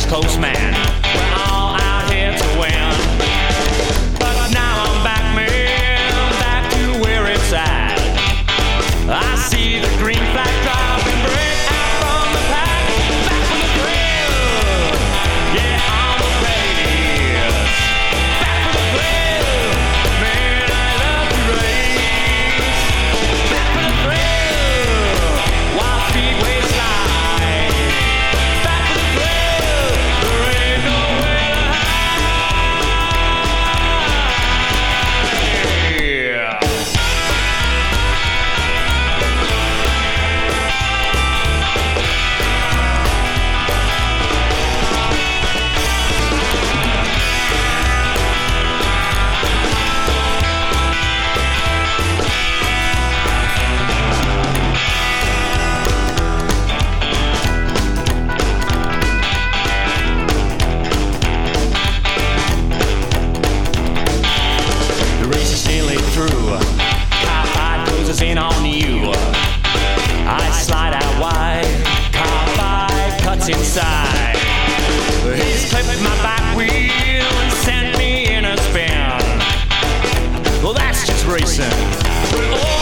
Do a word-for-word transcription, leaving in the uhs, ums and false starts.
West Coast man. We're all out here to win. But now I'm back, man, back to where it's at. I see the green flag drop and break out from the pack. Back from the grill. Yeah, I'm ready. Back from the grill. Man, I love to race. Back from the grill. Wild speedway slide. Back from the grill. There ain't nowhere to hide. Yeah. The race is nearly through. Car five closes in on you. I slide out wide. Car five cuts inside. He's clipped my back wheel and sent me in a spin. Well, that's just racing. Oh,